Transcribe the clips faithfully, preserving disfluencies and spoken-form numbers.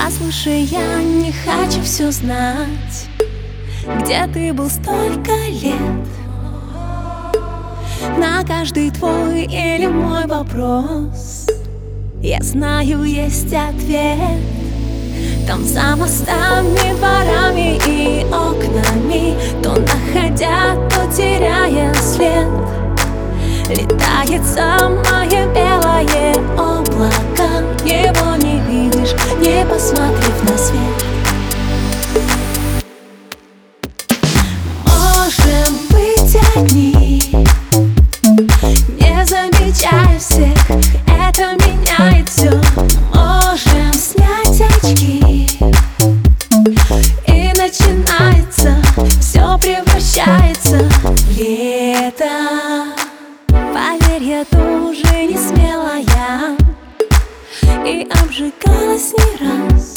Послушай, я не хочу все знать, где ты был столько лет. На каждый твой или мой вопрос я знаю, есть ответ. Там за мостами, дворами и окнами, то находя, то теряя след, летает самое белое облако. Его не видишь, не посмотрев на свет. Можем быть одни, не замечая всех, это меняет все. Можем снять очки, и начинается, все превращается в лето. Поверь, я тоже не смелая и обжигалась не раз,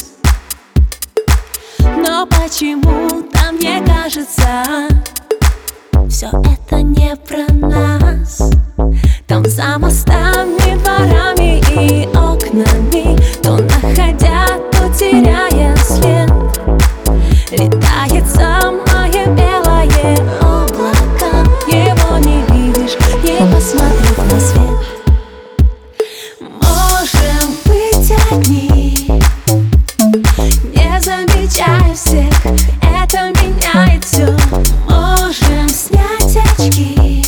но почему-то мне кажется, все это не про нас. Там за мостами, дворами и окнами, то находя, то теряя след, летает самое белое облако. Его не видишь, не посмотрев на свет. Можем быть одни, не замечая всех, это меняет все. Можем снять очки,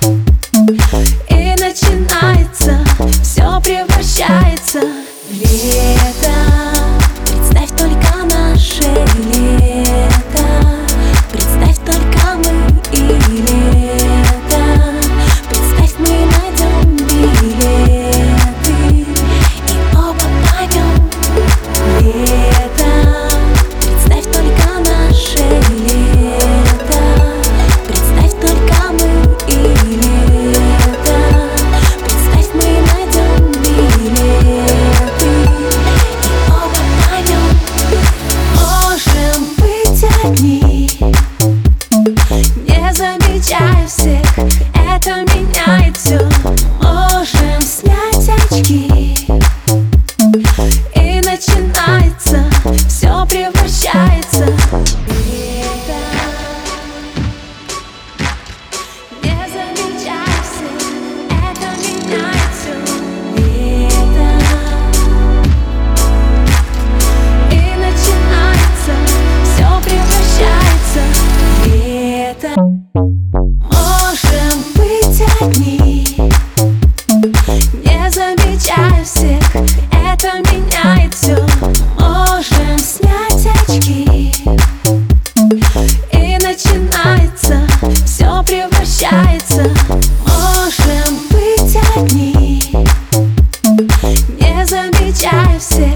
и начинается, все превращается в лето. Представь только наше лето, представь только мы и лето. Представь, мы найдем билеты и оба поймем лето. Представь только наше лето, представь только мы и лето. Представь, мы найдем билеты и оба поймем. Можем быть одни, не замечая всех, это меняет все. Можем снять очки, и начинается, все превращается в лето. Не замечая всех, это меняет все. Лето. И начинается, все превращается в лето. Можем быть одни, не замечая всех, это меняет все. Можем снять очки, и начинается, все превращается. Можем быть одни, не замечая всех.